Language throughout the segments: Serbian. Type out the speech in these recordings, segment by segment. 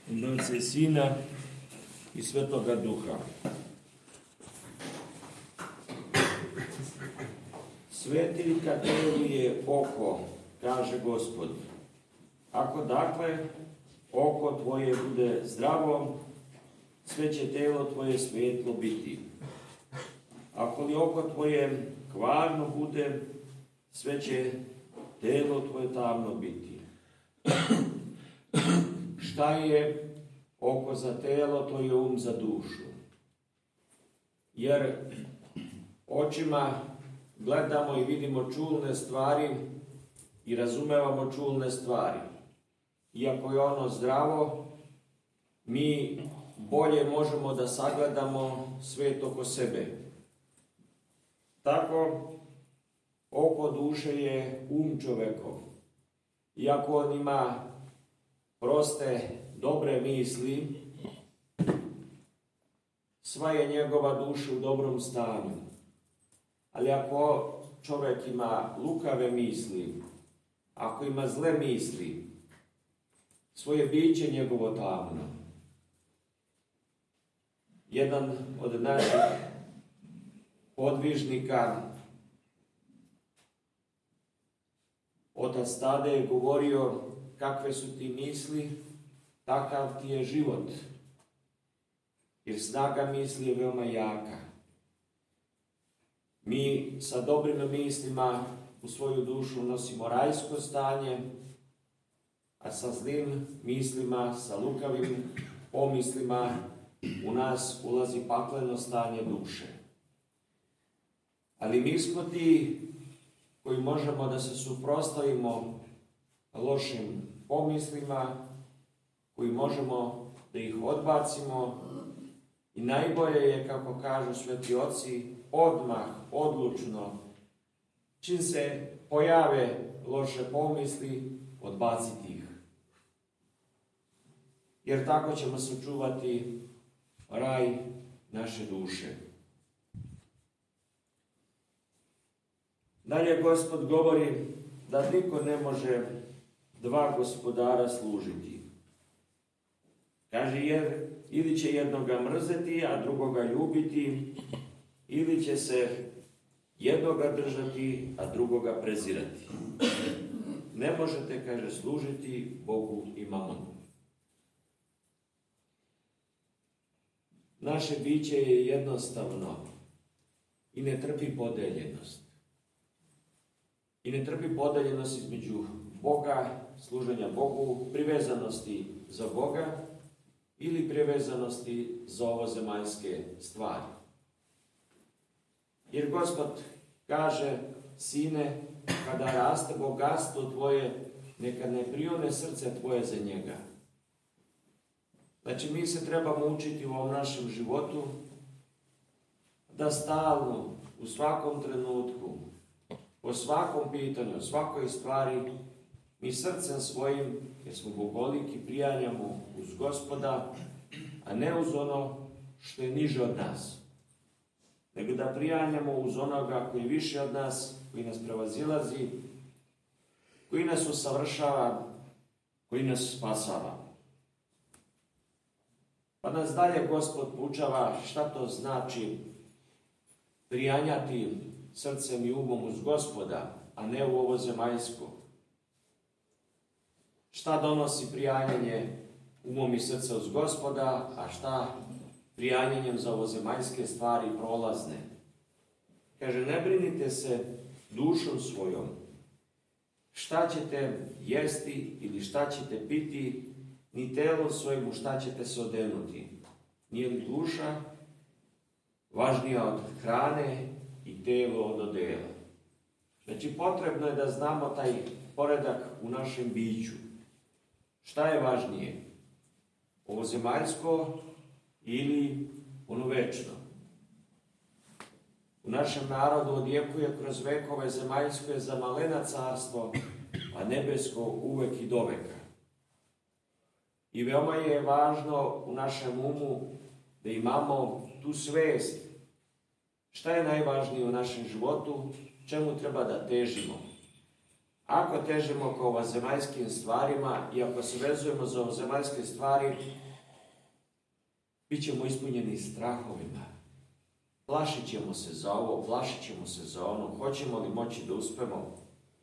U Otca i Sina i Svetoga Duha. Svetiljka telu je oko, kaže Gospod. Ako dakle oko tvoje bude zdravo, sve će telo tvoje svetlo biti. Ako li oko tvoje kvarno bude, sve će telo tvoje tamno biti. Šta je oko za telo, to je za dušu. Jer očima gledamo i vidimo čulne stvari i razumevamo čulne stvari. Iako je ono zdravo, mi bolje možemo da sagledamo svet oko sebe. Tako, oko duše je čovekov. Iako on ima proste, dobre misli, sva je njegova duša u dobrom stanju. Ali ako čovek ima lukave misli, ako ima zle misli, svoje biće njegovo tamno. Jedan od naših podvižnika, otac Tade, je govorio: kakve su ti misli, takav ti je život. Jer snaga misli je veoma jaka. Mi sa dobrim mislima u svoju dušu nosimo rajsko stanje, a sa zlim mislima, sa lukavim pomislima u nas ulazi pakleno stanje duše. Ali mi smo ti koji možemo da se suprotstavimo lošim pomislima, koji možemo da ih odbacimo, i najbolje je, kako kažu sveti oci, odmah, odlučno, čim se pojave loše pomisli, odbaciti ih. Jer tako ćemo sačuvati raj naše duše. Dalje Gospod govori da niko ne može dva gospodara služiti. Kaže, jer ili će jednoga mrzeti, a drugoga ljubiti, ili će se jednoga držati, a drugoga prezirati. Ne možete, kaže, služiti Bogu i mamonu. Naše biće je jednostavno i ne trpi podeljenost. I ne trpi podeljenost između Boga, služenja Bogu, privezanosti za Boga ili privezanosti za ovozemaljske stvari. Jer Gospod kaže: sine, kada raste bogatstvo tvoje, neka ne prione srce tvoje za njega. Znači, mi se trebamo učiti u ovom našem životu da stalno, u svakom trenutku, po svakom pitanju, svakoj stvari, mi srcem svojim, jer smo bogoliki, prijanjamo uz Gospoda, a ne uz ono što je niže od nas. Nego da prijanjamo uz onoga koji je više od nas, koji nas prevazilazi, koji nas usavršava, koji nas spasava. Pa nas dalje Gospod poučava šta to znači prijanjati srcem i umom uz Gospoda, a ne u ovo zemaljsko. Šta donosi prijanjanje umom i srca uz Gospoda, a šta prijanjanjem za ovozemaljske stvari prolazne. Kaže, ne brinite se dušom svojom, šta ćete jesti ili šta ćete piti, ni telom svojim u šta ćete se odenuti. Nije li duša važnija od hrane i telo od odela? Znači, potrebno je da znamo taj poredak u našem biću. Šta je važnije? Ovo zemaljsko ili ono večno? U našem narodu odjekuje kroz vekove zemaljsko je za malena carstvo, a nebesko uvek i doveka. I veoma je važno u našem umu da imamo tu svest. Šta je najvažnije u našem životu? Čemu treba da težimo? Ako težimo ka ovozemaljskim stvarima i ako se vezujemo za ovozemaljske stvari, bit ćemo ispunjeni strahovima. Plašit ćemo se za ovo, plašit ćemo se za ono, hoćemo li moći da uspemo.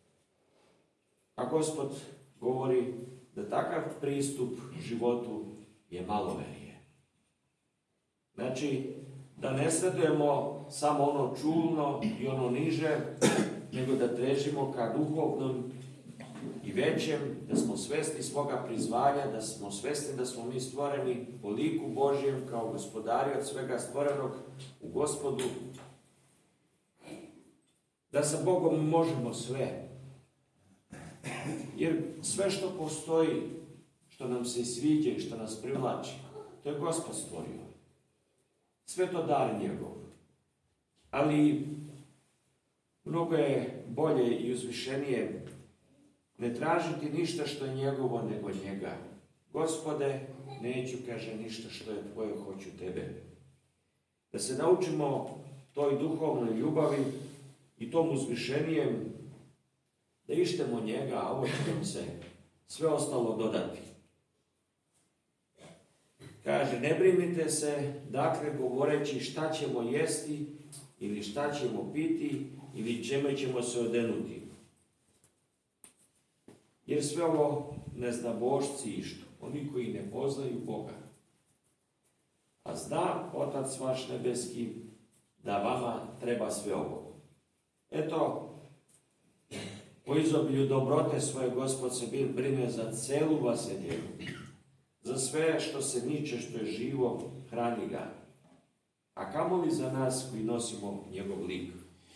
A Gospod govori da takav pristup životu je maloverje. Znači, da ne sledujemo samo ono čulno i ono niže, nego da težimo ka duhovnom i većem, da smo svesni svoga prizvanja, da smo svesni da smo mi stvoreni po liku Božjem kao gospodari od svega stvorenog u Gospodu, da sa Bogom možemo sve. Jer sve što postoji, što nam se sviđa i što nas privlači, to je Gospod stvorio. Sve to dar njegov. Ali mnogo je bolje i uzvišenije ne tražiti ništa što je njegovo nego njega. Gospode, neću, kaže, ništa što je tvoje, hoću tebe. Da se naučimo toj duhovnoj ljubavi i tom uzvišenijem, da ištemo njega, a ovo će nam se sve ostalo dodati. Kaže, ne brinite se, dakle, govoreći šta ćemo jesti ili šta ćemo piti ili čime ćemo se odenuti. Jer sve ovo neznabošci ištu, oni koji ne poznaju Boga. A zna Otac vaš nebeski da vama treba sve ovo. Eto, po izobilju dobrote svoje Gospod se brine za celu vaseljevu, za sve što se niče, što je živo, hrani ga. A kamoli za nas koji nosimo njegov lik.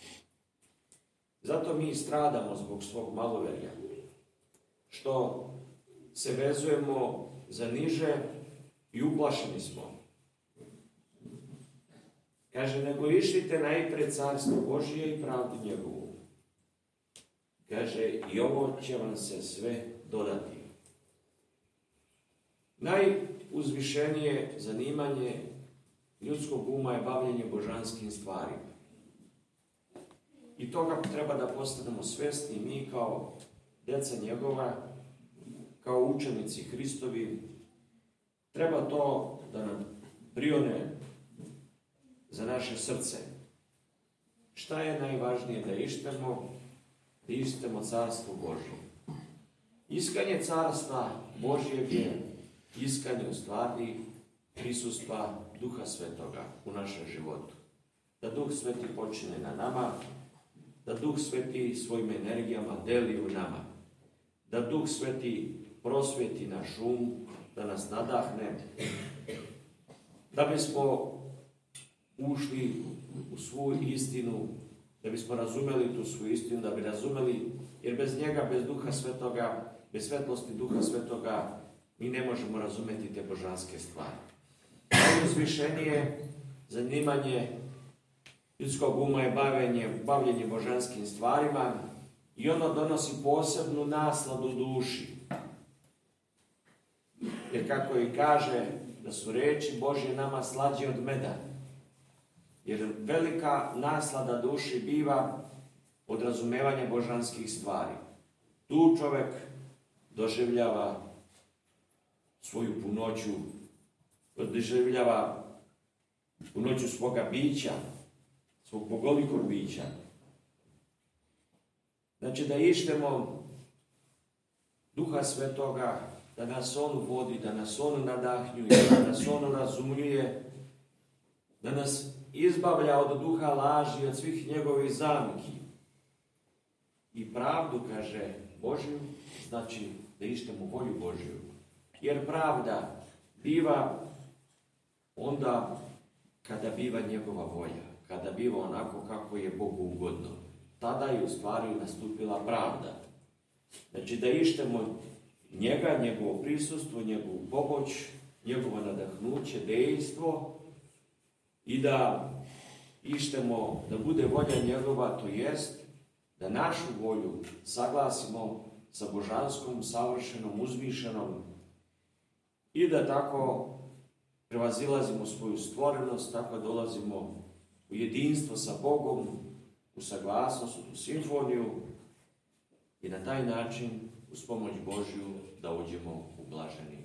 Zato mi stradamo zbog svog maloverja, što se vezujemo za niže i uplašeni smo. Kaže, nego išlite najpred carstvo Božije i pravdu njegovu. Kaže, i ovo će vam se sve dodati. Najuzvišenije zanimanje ljudskog uma je bavljenje božanskim stvarima. I toga treba da postanemo svesni mi kao djeca njegova, kao učenici Hristovi. Treba to da nam prione za naše srce. Šta je najvažnije da ištemo? Da ištemo carstvo Božje. Iskanje carstva Božjeg je iskanje u stvari prisustva Duha Svetoga u našem životu. Da Duh Sveti počine na nama, da Duh Sveti svojim energijama deli u nama, da Duh Sveti prosvjeti naš um, da nas nadahne, da bismo ušli u svu istinu, da bismo razumeli tu svoju istinu, da bi razumeli, jer bez njega, bez Duha Svetoga, bez svetlosti Duha Svetoga, mi ne možemo razumeti te božanske stvari. Najuzvišenije zanimanje ljudskog uma je bavljenje božanskim stvarima i ono donosi posebnu nasladu duši. Jer kako i kaže, da su reči Božje nama slađe od meda. Jer velika naslada duši biva od razumevanja božanskih stvari. Tu čovjek doživljava svoju punoću, doživljava punoću svoga bića, svog bogolikog bića. Znači da ištemo Duha Svetoga, da nas On vodi, da nas On nadahnjuje, da nas On razumljuje, da nas izbavlja od duha laži, od svih njegovih zamki. I pravdu, kaže, Božju, znači da ištemo volju Božju. Jer pravda biva onda kada biva njegova volja, kada biva onako kako je Bogu ugodno. Tada je u stvari nastupila pravda. Znači da ištemo njega, njegovo prisustvo, njegovu pomoć, njegovo nadahnuće, dejstvo i da ištemo da bude volja njegova, to jest da našu volju saglasimo sa božanskom, savršenom, uzvišenom i da tako prevazilazimo svoju stvorenost, tako dolazimo u jedinstvo sa Bogom, u saglasnost, u simfoniju i na taj način, uz pomoć Božju, da uđemo u blaženi